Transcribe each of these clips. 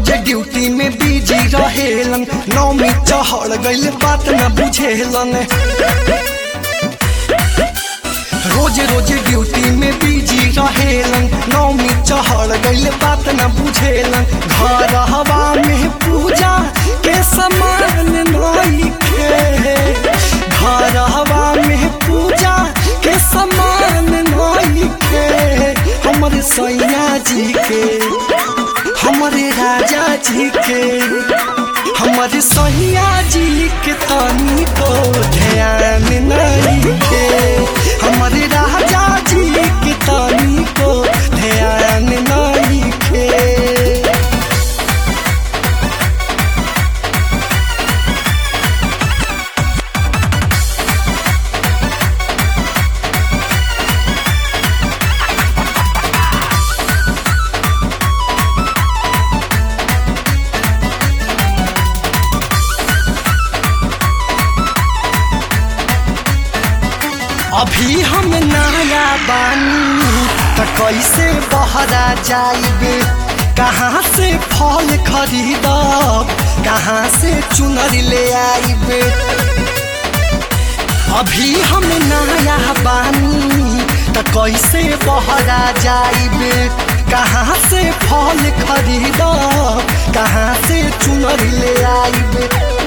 रोजे ड्यूटी में बिजी रहेलन, नौमी चढ़ गइल बात न बुझेलन। रोजे रोजे ड्यूटी में बिजी रहेलन, नौमी चढ़ गइल बात न बुझेलन। घर हवा में पूजा के समान नइखे, घर हवा में पूजा के समान नइखे। हमर सैया जी के, हमारे राजा जी के, हमारे सैया जी के तनी को ध्यान नहीं के, हमारे राजा जी के तनी को ध्यान नहीं के। अभी हम नया बानी त कैसे बहरा जाइबे, कहाँ से फल खरीदब, कहाँ से चुनर ले आइबे। अभी हम नया बानी त कैसे बहरा जाइबे, कहाँ से फल खरीदब, कहाँ से चुनर ले आइबे।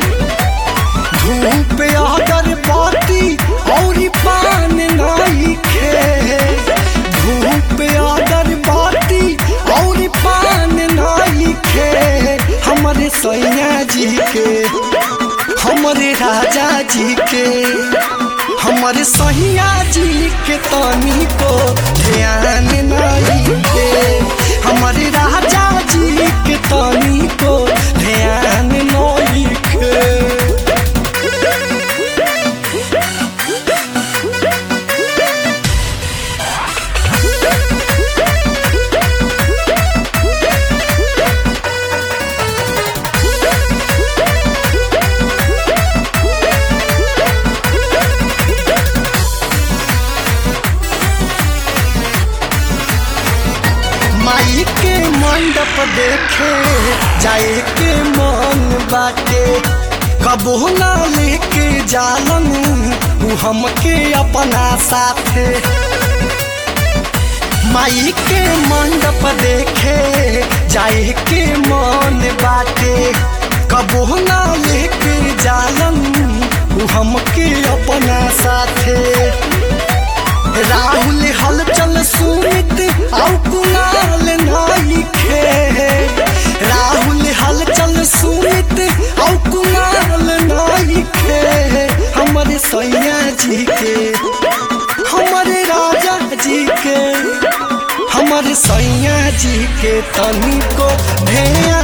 धूप अगरबत्ती और पान नइखे, धूप अगरबत्ती और पान नइखे। हमारे सैया जी के, हमारे राजा जी के, हमारे सैया जी के तनी को ध्यान नइखे, हमारे राजा जी के तनी को ध्यान नइखे। माई के मंडप देखे जाए के मन बाटे, कबो ना लेके जालन उ हमके अपना साथे। माई के मंडप देखे जाए के मन बाटे, कबो ना लेके जालन उ हमके अपना साथे। राहुल हलचल सुमित और कुणाल नइखे, राहुल हलचल सुमित और कुणाल नइखे। हमारे सैया जी के, हमारे राजा जी के, हमारे सैया जी के तनी को ध्यान